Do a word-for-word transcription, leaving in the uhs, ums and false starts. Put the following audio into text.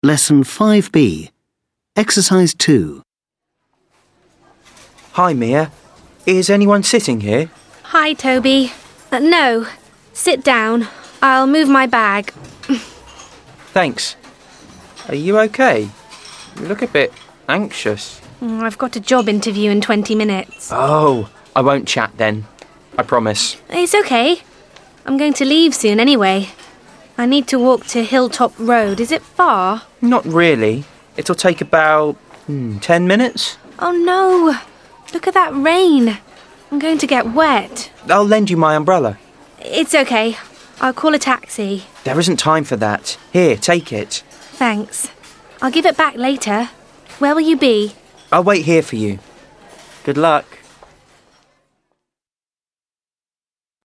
Lesson five B. Exercise two. Hi, Mia. Is anyone sitting here? Hi, Toby. Uh, no, sit down. I'll move my bag. Thanks. Are you okay? You look a bit anxious. Mm, I've got a job interview in twenty minutes. Oh, I won't chat then. I promise. It's okay. I'm going to leave soon anyway. I need to walk to Hilltop Road. Is it far? Not really. It'll take about hmm, ten minutes. Oh no! Look at that rain. I'm going to get wet. I'll lend you my umbrella. It's okay. I'll call a taxi. There isn't time for that. Here, take it. Thanks. I'll give it back later. Where will you be? I'll wait here for you. Good luck.